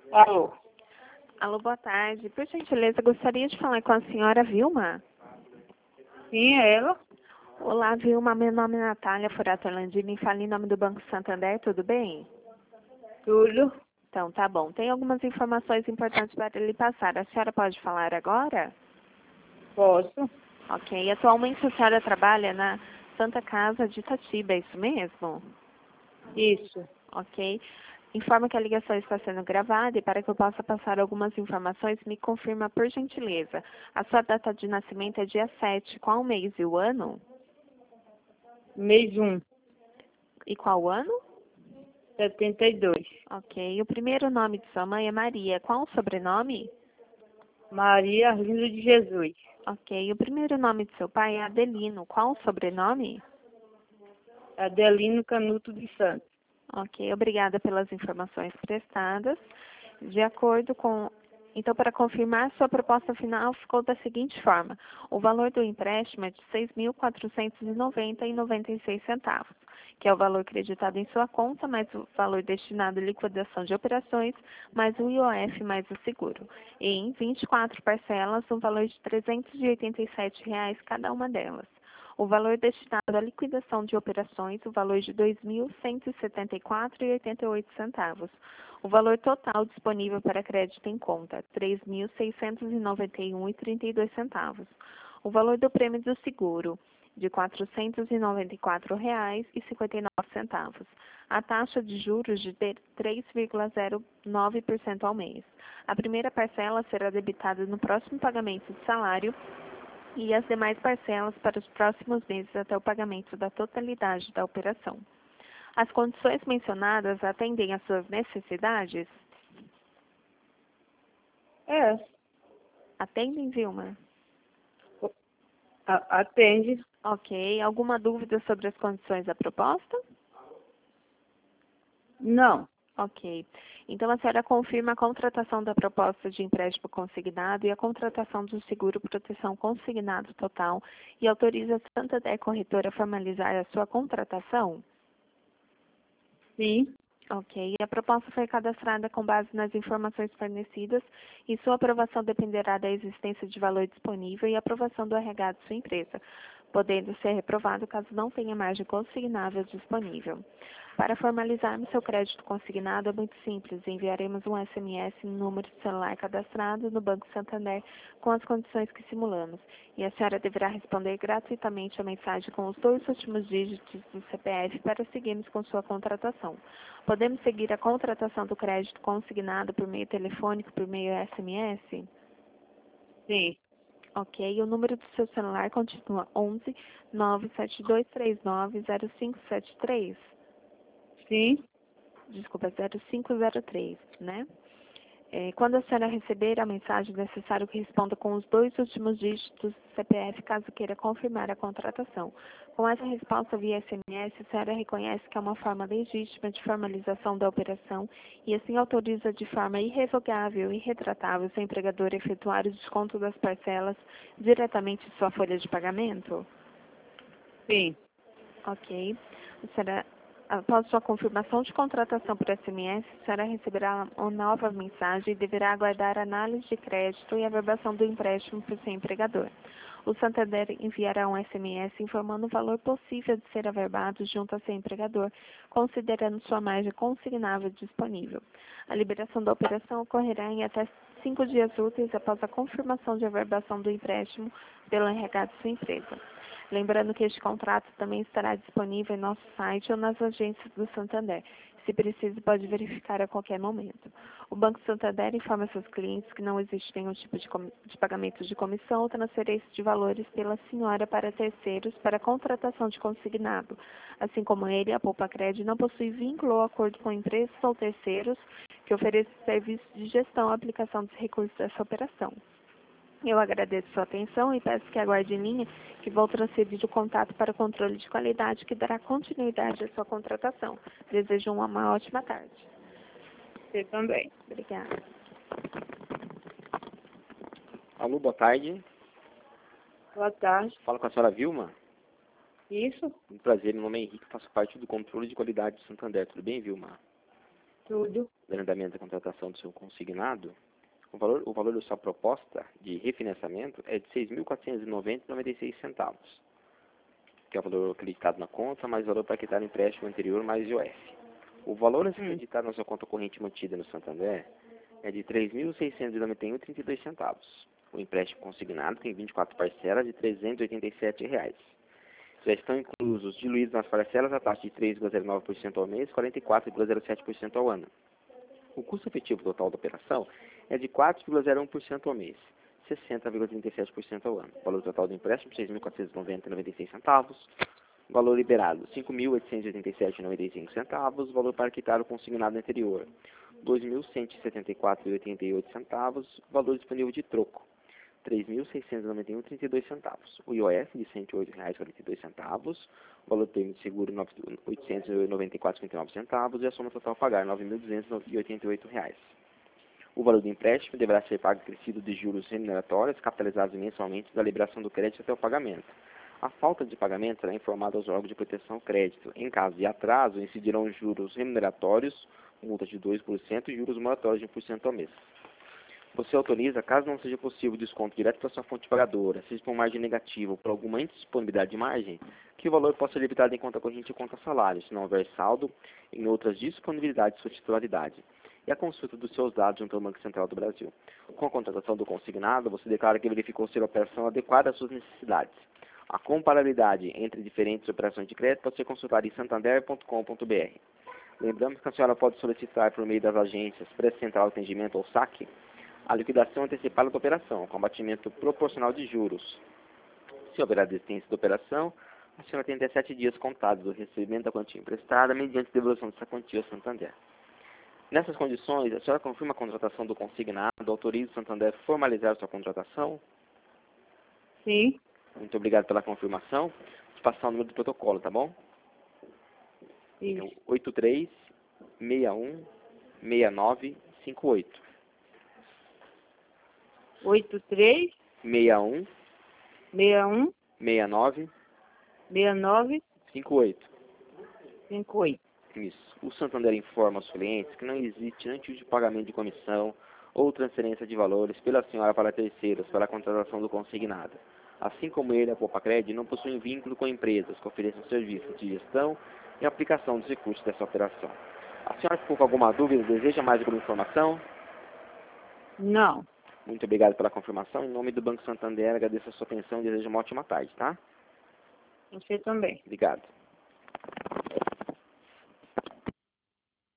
Alô? Alô, boa tarde. Por gentileza, gostaria de falar com a senhora Vilma. Sim, é ela? Olá, Vilma. Meu nome é Natália Furato Orlandini. Falo em nome do Banco Santander, tudo bem? Tudo? Então, tá bom. Tem algumas informações importantes para lhe passar. A senhora pode falar agora? Posso? Ok. Atualmente a senhora trabalha na Santa Casa de Itatiba, é isso mesmo? Isso. Ok. Informa que a ligação está sendo gravada e para que eu possa passar algumas informações, me confirma por gentileza. A sua data de nascimento é dia 7. Qual o mês e o ano? Mês 1, E qual ano? 72. Ok. O primeiro nome de sua mãe é Maria. Qual o sobrenome? Maria Arlindo de Jesus. Ok. O primeiro nome de seu pai é Adelino. Qual o sobrenome? Adelino Canuto de Santos. Ok. Obrigada pelas informações prestadas. De acordo com... Então, para confirmar, sua proposta final ficou da seguinte forma. O valor do empréstimo é de R$ 6.490,96, que é o valor creditado em sua conta, mais o valor destinado à liquidação de operações, mais o IOF, mais o seguro. E em 24 parcelas, um valor de R$ 387 cada uma delas. O valor destinado à liquidação de operações, o valor de R$ 2.174,88. O valor total disponível para crédito em conta, R$ 3.691,32. O valor do prêmio do seguro, de R$ 494,59. A taxa de juros de 3,09% ao mês. A primeira parcela será debitada no próximo pagamento de salário e as demais parcelas para os próximos meses até o pagamento da totalidade da operação. As condições mencionadas atendem às suas necessidades? É. Atendem, Vilma? Atende. Ok. Alguma dúvida sobre as condições da proposta? Não. Ok. Então, a senhora confirma a contratação da proposta de empréstimo consignado e a contratação do seguro proteção consignado total e autoriza a Santander Corretora a formalizar a sua contratação? Sim. Ok. A proposta foi cadastrada com base nas informações fornecidas e sua aprovação dependerá da existência de valor disponível e aprovação do RH de sua empresa, podendo ser reprovado caso não tenha margem consignável disponível. Para formalizarmos seu crédito consignado é muito simples. Enviaremos um SMS no número de celular cadastrado no Banco Santander com as condições que simulamos. E a senhora deverá responder gratuitamente a mensagem com os 2 últimos dígitos do CPF para seguirmos com sua contratação. Podemos seguir a contratação do crédito consignado por meio telefônico, por meio SMS? Sim. Ok. O número do seu celular continua 11 97239 0573. Sim. Desculpa, 0503, né? Quando a senhora receber a mensagem, é necessário que responda com os 2 últimos dígitos do CPF, caso queira confirmar a contratação. Com essa resposta via SMS, a senhora reconhece que é uma forma legítima de formalização da operação e assim autoriza de forma irrevogável e irretratável seu empregador a efetuar o desconto das parcelas diretamente de sua folha de pagamento? Sim. Ok. A senhora, após sua confirmação de contratação por SMS, a senhora receberá uma nova mensagem e deverá aguardar a análise de crédito e a averbação do empréstimo por seu empregador. O Santander enviará um SMS informando o valor possível de ser averbado junto a seu empregador, considerando sua margem consignável disponível. A liberação da operação ocorrerá em até 5 dias úteis após a confirmação de averbação do empréstimo pelo RH de sua empresa. Lembrando que este contrato também estará disponível em nosso site ou nas agências do Santander. Se preciso, pode verificar a qualquer momento. O Banco Santander informa seus clientes que não existe nenhum tipo de pagamento de comissão ou transferência de valores pela senhora para terceiros para contratação de consignado. Assim como ele, a Poupa Cred não possui vínculo ou acordo com empresas ou terceiros que ofereçam serviços de gestão ou aplicação dos recursos dessa operação. Eu agradeço sua atenção e peço que aguarde em linha que vou transferir o contato para o controle de qualidade que dará continuidade à sua contratação. Desejo uma ótima tarde. Você também. Obrigada. Alô, boa tarde. Boa tarde. Falo com a senhora Vilma. Isso? Um prazer, meu nome é Henrique, faço parte do controle de qualidade do Santander. Tudo bem, Vilma? Tudo. do andamento da contratação do seu consignado, o valor da sua proposta de refinanciamento é de R$ 6.490,96, que é o valor acreditado na conta, mais o valor para quitar o empréstimo anterior, mais IOF. O valor a ser acreditado na sua conta corrente mantida no Santander é de R$ 3.691,32. O empréstimo consignado tem 24 parcelas de R$ 387. Já estão inclusos, diluídos nas parcelas, a taxa de 3,09% ao mês, 44,07% ao ano. O custo efetivo total da operação é de 4,01% ao mês, 60,37% ao ano. O valor total do empréstimo, R$ 6.490,96. Valor liberado, R$ 5.887,95. Valor para quitar o consignado anterior, R$ 2.174,88. Valor disponível de troco, R$ 3.691,32. O IOF de R$ 108,42. Valor do termo de seguro, R$ 894,59. E a soma total a pagar, R$ 9.288. O valor do empréstimo deverá ser pago acrescido de juros remuneratórios capitalizados mensalmente da liberação do crédito até o pagamento. A falta de pagamento será informada aos órgãos de proteção ao crédito. Em caso de atraso, incidirão juros remuneratórios, multa de 2% e juros moratórios de 1% ao mês. Você autoriza, caso não seja possível desconto direto para sua fonte pagadora, seja por margem negativa ou por alguma indisponibilidade de margem, que o valor possa ser debitado em conta corrente ou conta salário, se não houver saldo em outras disponibilidades de sua titularidade, e a consulta dos seus dados junto ao Banco Central do Brasil. Com a contratação do consignado, você declara que verificou ser a operação adequada às suas necessidades. A comparabilidade entre diferentes operações de crédito pode ser consultada em santander.com.br. Lembramos que a senhora pode solicitar por meio das agências Pré-Central Atendimento ou SAC a liquidação antecipada da operação, com abatimento proporcional de juros. Se houver a desistência da operação, a senhora tem até 7 dias contados do recebimento da quantia emprestada mediante devolução dessa quantia ao Santander. Nessas condições, a senhora confirma a contratação do consignado, autoriza o Santander a formalizar sua contratação? Sim. Muito obrigado pela confirmação. Vou passar o número do protocolo, tá bom? Isso. É 83-61-69-58. 83 61 61 69 69 58. 58. Isso. O Santander informa aos clientes que não existe nenhum tipo de pagamento de comissão ou transferência de valores pela senhora para terceiros para a contratação do consignado. Assim como ele, a Copacred, não possui vínculo com empresas que ofereçam serviços de gestão e aplicação dos recursos dessa operação. A senhora ficou com alguma dúvida? Deseja mais alguma informação? Não. Muito obrigado pela confirmação. Em nome do Banco Santander, agradeço a sua atenção e desejo uma ótima tarde, tá? Você também. Obrigado.